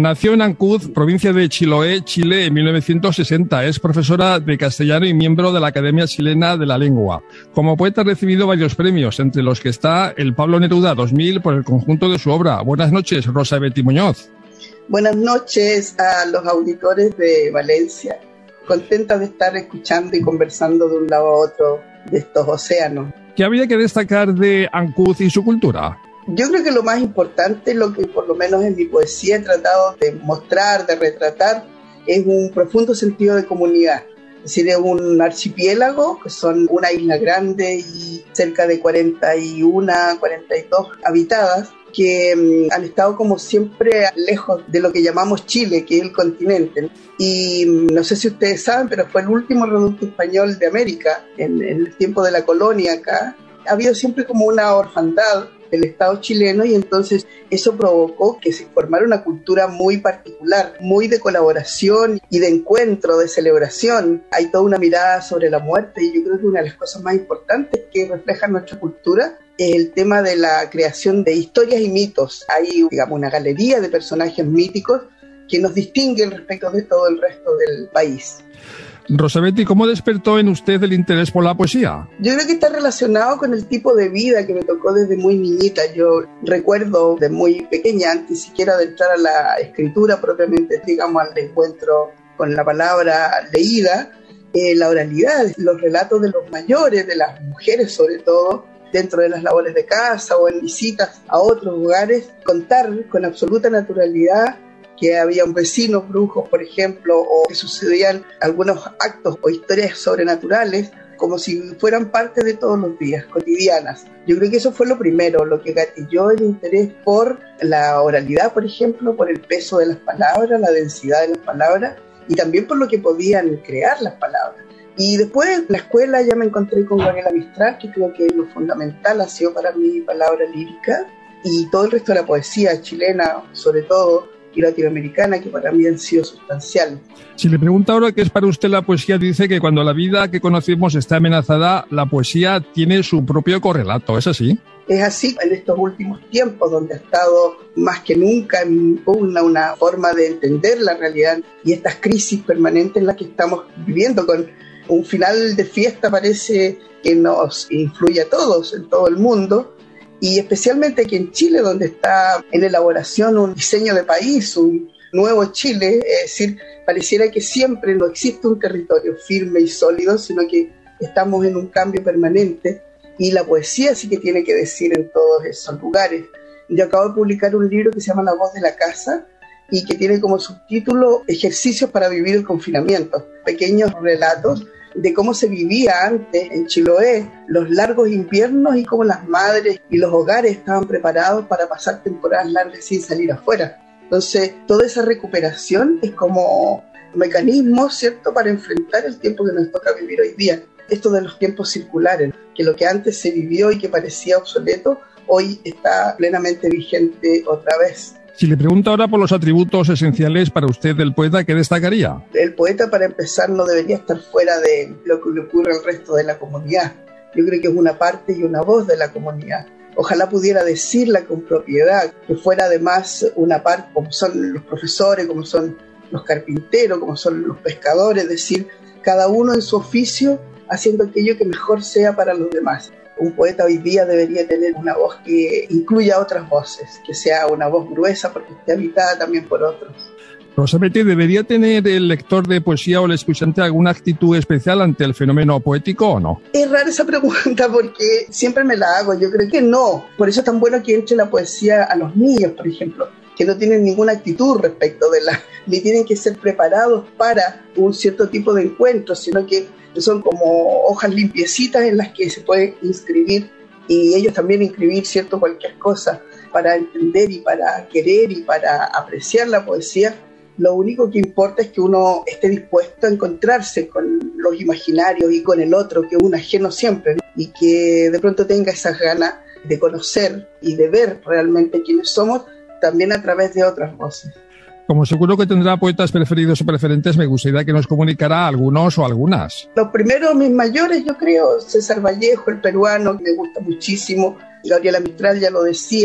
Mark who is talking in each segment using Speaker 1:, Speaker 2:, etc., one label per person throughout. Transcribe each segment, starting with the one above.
Speaker 1: Nació en Ancud, provincia de Chiloé, Chile, en 1960. Es profesora de castellano y miembro de la Academia Chilena de la Lengua. Como poeta ha recibido varios premios, entre los que está el Pablo Neruda 2000 por el conjunto de su obra. Buenas noches, Rosa Betty Muñoz.
Speaker 2: Buenas noches a los auditores de Valencia. Contenta de estar escuchando y conversando de un lado a otro de estos océanos.
Speaker 1: ¿Qué habría que destacar de Ancud y su cultura?
Speaker 2: Yo creo que lo más importante, lo que por lo menos en mi poesía he tratado de mostrar, de retratar, es un profundo sentido de comunidad. Es decir, es un archipiélago, que son una isla grande y cerca de 41, 42 habitadas, que han estado como siempre lejos de lo que llamamos Chile, que es el continente. Y no sé si ustedes saben, pero fue el último reducto español de América, en el tiempo de la colonia acá. Ha habido siempre como una orfandad del Estado chileno y entonces eso provocó que se formara una cultura muy particular, muy de colaboración y de encuentro, de celebración. Hay toda una mirada sobre la muerte y yo creo que una de las cosas más importantes que refleja nuestra cultura es el tema de la creación de historias y mitos. Hay, digamos, una galería de personajes míticos que nos distinguen respecto de todo el resto del país.
Speaker 1: Rosa Betty, ¿cómo despertó en usted el interés por la poesía?
Speaker 2: Yo creo que está relacionado con el tipo de vida que me tocó desde muy niñita. Yo recuerdo de muy pequeña, antes siquiera de entrar a la escritura propiamente, digamos, al encuentro con la palabra leída, la oralidad, los relatos de los mayores, de las mujeres sobre todo, dentro de las labores de casa o en visitas a otros lugares, contar con absoluta naturalidad que había vecinos brujos, por ejemplo, o que sucedían algunos actos o historias sobrenaturales, como si fueran parte de todos los días, cotidianas. Yo creo que eso fue lo primero, lo que gatilló el interés por la oralidad, por ejemplo, por el peso de las palabras, la densidad de las palabras, y también por lo que podían crear las palabras. Y después en la escuela ya me encontré con Gabriela Mistral, que creo que lo fundamental ha sido para mí palabra lírica, y todo el resto de la poesía chilena, sobre todo, y latinoamericana, que para mí han sido sustanciales.
Speaker 1: Si le pregunta ahora qué es para usted la poesía, dice que cuando la vida que conocemos está amenazada, la poesía tiene su propio correlato, ¿es así?
Speaker 2: Es así en estos últimos tiempos, donde ha estado más que nunca en pugna una forma de entender la realidad y estas crisis permanentes en las que estamos viviendo, con un final de fiesta parece que nos influye a todos, en todo el mundo, y especialmente aquí en Chile, donde está en elaboración un diseño de país, un nuevo Chile, es decir, pareciera que siempre no existe un territorio firme y sólido, sino que estamos en un cambio permanente, y la poesía sí que tiene que decir en todos esos lugares. Yo acabo de publicar un libro que se llama La voz de la casa, y que tiene como subtítulo Ejercicios para vivir el confinamiento, pequeños relatos de cómo se vivía antes en Chiloé, los largos inviernos y cómo las madres y los hogares estaban preparados para pasar temporadas largas sin salir afuera. Entonces, toda esa recuperación es como un mecanismo, ¿cierto?, para enfrentar el tiempo que nos toca vivir hoy día. Esto de los tiempos circulares, que lo que antes se vivió y que parecía obsoleto, hoy está plenamente vigente otra vez.
Speaker 1: Si le pregunta ahora por los atributos esenciales para usted del poeta, ¿qué destacaría?
Speaker 2: El poeta, para empezar, no debería estar fuera de lo que le ocurre al resto de la comunidad. Yo creo que es una parte y una voz de la comunidad. Ojalá pudiera decirla con propiedad, que fuera además una parte, como son los profesores, como son los carpinteros, como son los pescadores, es decir, cada uno en su oficio haciendo aquello que mejor sea para los demás. Un poeta hoy día debería tener una voz que incluya otras voces, que sea una voz gruesa porque esté habitada también por otros.
Speaker 1: Rosa Betty, ¿debería tener el lector de poesía o el escuchante alguna actitud especial ante el fenómeno poético o no?
Speaker 2: Es rara esa pregunta porque siempre me la hago, yo creo que no. Por eso es tan bueno que entre la poesía a los niños, por ejemplo, que no tienen ninguna actitud respecto de ni tienen que ser preparados para un cierto tipo de encuentro, sino que son como hojas limpiecitas en las que se puede inscribir y ellos también inscribir, ¿cierto?, cualquier cosa para entender y para querer y para apreciar la poesía. Lo único que importa es que uno esté dispuesto a encontrarse con los imaginarios y con el otro, que es un ajeno siempre, ¿no? Y que de pronto tenga esas ganas de conocer y de ver realmente quiénes somos, también a través de otras voces.
Speaker 1: Como seguro que tendrá poetas preferidos o preferentes, me gustaría que nos comunicara algunos o algunas.
Speaker 2: Los primeros, mis mayores, yo creo, César Vallejo, el peruano, que me gusta muchísimo. Gabriela Mistral ya lo decía,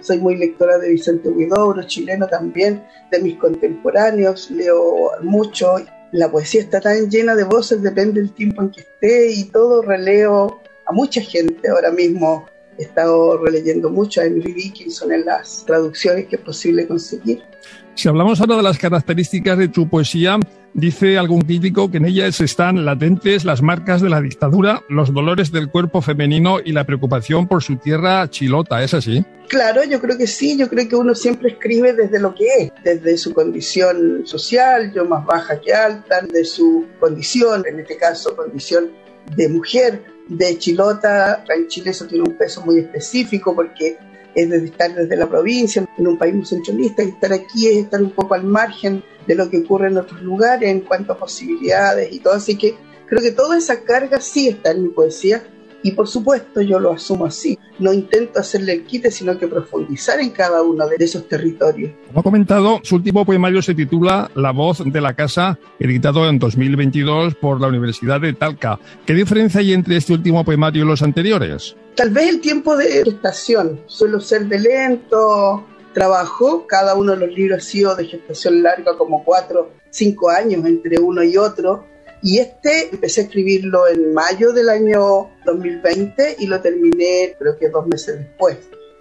Speaker 2: soy muy lectora de Vicente Huidobro, chileno también, de mis contemporáneos, leo mucho. La poesía está tan llena de voces, depende del tiempo en que esté, y todo releo a mucha gente. Ahora mismo he estado releyendo mucho a Emily Dickinson en las traducciones que es posible conseguir.
Speaker 1: Si hablamos ahora de las características de tu poesía, dice algún crítico que en ellas están latentes las marcas de la dictadura, los dolores del cuerpo femenino y la preocupación por su tierra chilota. ¿Es así?
Speaker 2: Claro, yo creo que sí. Yo creo que uno siempre escribe desde lo que es, desde su condición social, yo más baja que alta, de su condición, en este caso condición de mujer, de chilota. En Chile eso tiene un peso muy específico porque es de estar desde la provincia, en un país muy centralista, y estar aquí es estar un poco al margen de lo que ocurre en otros lugares en cuanto a posibilidades y todo. Así que creo que toda esa carga sí está en mi poesía, y por supuesto yo lo asumo así. No intento hacerle el quite, sino que profundizar en cada uno de esos territorios.
Speaker 1: Como ha comentado, su último poemario se titula La voz de la casa, editado en 2022 por la Universidad de Talca. ¿Qué diferencia hay entre este último poemario y los anteriores?
Speaker 2: Tal vez el tiempo de gestación. Suelo ser de lento trabajo. Cada uno de los libros ha sido de gestación larga, como 4, 5 años entre uno y otro. Y empecé a escribirlo en mayo del año 2020 y lo terminé creo que 2 meses después,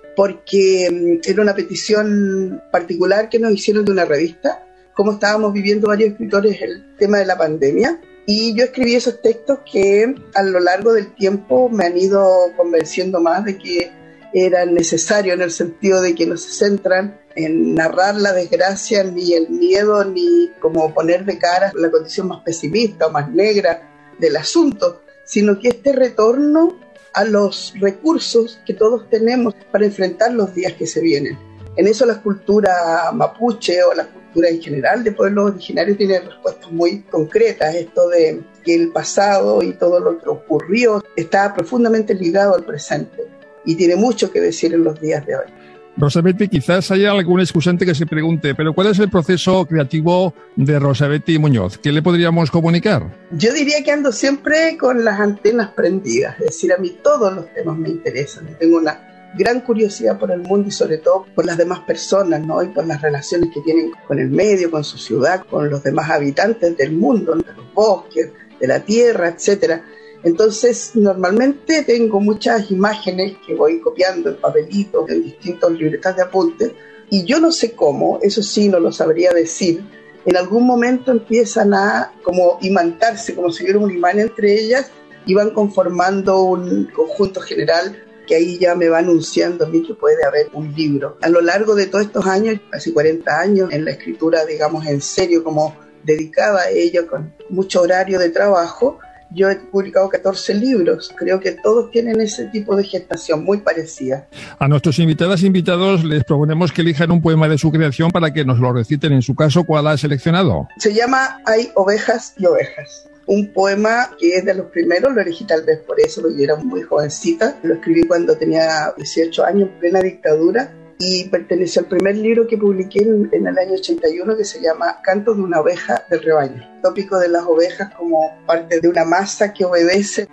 Speaker 2: porque era una petición particular que nos hicieron de una revista, como estábamos viviendo varios escritores el tema de la pandemia. Y yo escribí esos textos que a lo largo del tiempo me han ido convenciendo más de que eran necesarios, en el sentido de que no se centran en narrar la desgracia, ni el miedo, ni como poner de cara la condición más pesimista o más negra del asunto, sino que este retorno a los recursos que todos tenemos para enfrentar los días que se vienen. En eso la cultura mapuche o la cultura en general de pueblos originarios tiene respuestas muy concretas. Esto de que el pasado y todo lo que ocurrió está profundamente ligado al presente y tiene mucho que decir en los días de hoy.
Speaker 1: Rosa Betty, quizás haya algún excusante que se pregunte, pero ¿cuál es el proceso creativo de Rosa Betty Muñoz? ¿Qué le podríamos comunicar?
Speaker 2: Yo diría que ando siempre con las antenas prendidas, es decir, a mí todos los temas me interesan. Tengo una gran curiosidad por el mundo y sobre todo por las demás personas, ¿no? Y por las relaciones que tienen con el medio, con su ciudad, con los demás habitantes del mundo, de los bosques, de la tierra, etcétera. Entonces, normalmente tengo muchas imágenes que voy copiando en papelitos, en distintas libretas de apuntes, y yo no sé cómo, eso sí no lo sabría decir, en algún momento empiezan a como imantarse, como si hubiera un imán entre ellas, y van conformando un conjunto general que ahí ya me va anunciando a mí que puede haber un libro. A lo largo de todos estos años, casi 40 años, en la escritura, digamos, en serio, como dedicada a ello, con mucho horario de trabajo, yo he publicado 14 libros. Creo que todos tienen ese tipo de gestación muy parecida.
Speaker 1: A nuestros invitadas e invitados les proponemos que elijan un poema de su creación para que nos lo reciten. En su caso, ¿cuál ha seleccionado?
Speaker 2: Se llama Hay ovejas y ovejas. Un poema que es de los primeros, lo elegí tal vez por eso, porque yo era muy jovencita. Lo escribí cuando tenía 18 años, en plena dictadura, y perteneció al primer libro que publiqué en el año 81, que se llama Canto de una oveja del rebaño. El tópico de las ovejas como parte de una masa que obedece.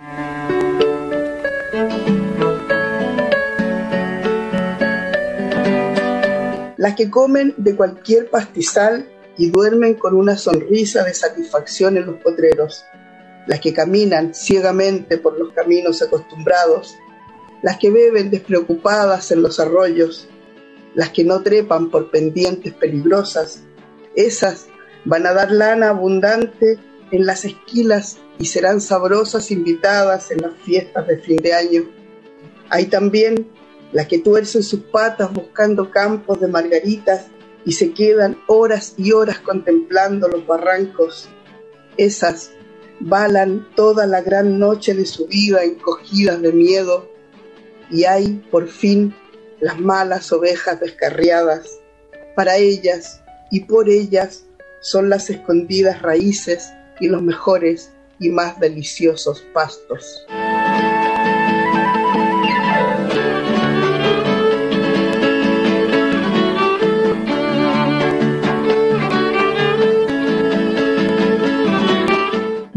Speaker 2: Las que comen de cualquier pastizal y duermen con una sonrisa de satisfacción en los potreros. Las que caminan ciegamente por los caminos acostumbrados. Las que beben despreocupadas en los arroyos. Las que no trepan por pendientes peligrosas, esas van a dar lana abundante en las esquilas y serán sabrosas invitadas en las fiestas de fin de año. Hay también las que tuercen sus patas buscando campos de margaritas y se quedan horas y horas contemplando los barrancos. Esas balan toda la gran noche de su vida encogidas de miedo. Y hay, por fin, las malas ovejas descarriadas. Para ellas y por ellas son las escondidas raíces y los mejores y más deliciosos pastos.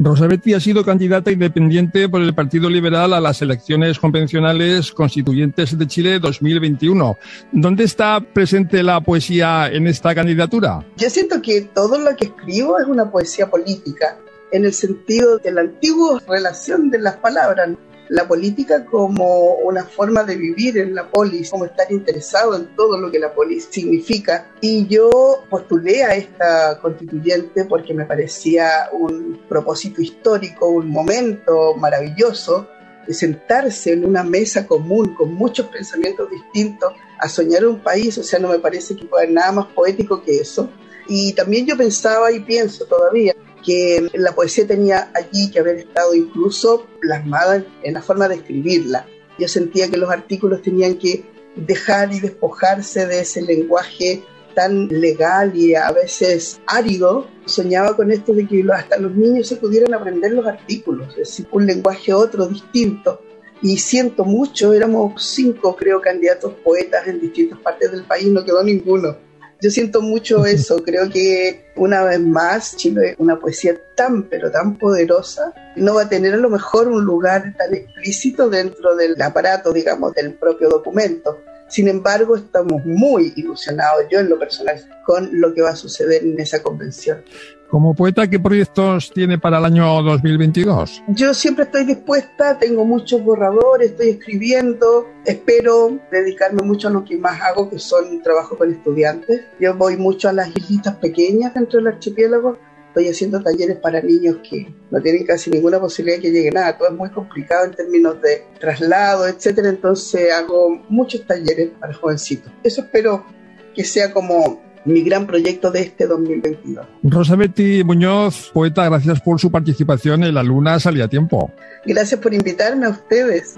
Speaker 1: Rosa Betty ha sido candidata independiente por el Partido Liberal a las elecciones convencionales constituyentes de Chile 2021. ¿Dónde está presente la poesía en esta candidatura?
Speaker 2: Yo siento que todo lo que escribo es una poesía política, en el sentido de la antigua relación de las palabras. La política como una forma de vivir en la polis, como estar interesado en todo lo que la polis significa. Y yo postulé a esta constituyente porque me parecía un propósito histórico, un momento maravilloso de sentarse en una mesa común con muchos pensamientos distintos a soñar un país. O sea, no me parece que pueda haber nada más poético que eso. Y también yo pensaba y pienso todavía que la poesía tenía allí que haber estado incluso plasmada en la forma de escribirla. Yo sentía que los artículos tenían que dejar y despojarse de ese lenguaje tan legal y a veces árido. Soñaba con esto de que hasta los niños se pudieran aprender los artículos, es decir, un lenguaje otro, distinto. Y siento mucho, éramos 5, creo, candidatos poetas en distintas partes del país, no quedó ninguno. Yo siento mucho eso, creo que una vez más Chile, una poesía tan pero tan poderosa, no va a tener a lo mejor un lugar tan explícito dentro del aparato, digamos, del propio documento. Sin embargo, estamos muy ilusionados, yo en lo personal, con lo que va a suceder en esa convención.
Speaker 1: Como poeta, ¿qué proyectos tiene para el año 2022?
Speaker 2: Yo siempre estoy dispuesta, tengo muchos borradores, estoy escribiendo, espero dedicarme mucho a lo que más hago, que son trabajo con estudiantes. Yo voy mucho a las islitas pequeñas dentro del archipiélago, estoy haciendo talleres para niños que no tienen casi ninguna posibilidad de que llegue nada, todo es muy complicado en términos de traslado, etcétera, entonces hago muchos talleres para jovencitos. Eso espero que sea como mi gran proyecto de este 2022.
Speaker 1: Rosa Betty Muñoz, poeta, gracias por su participación en La Luna Salía a Tiempo.
Speaker 2: Gracias por invitarme a ustedes.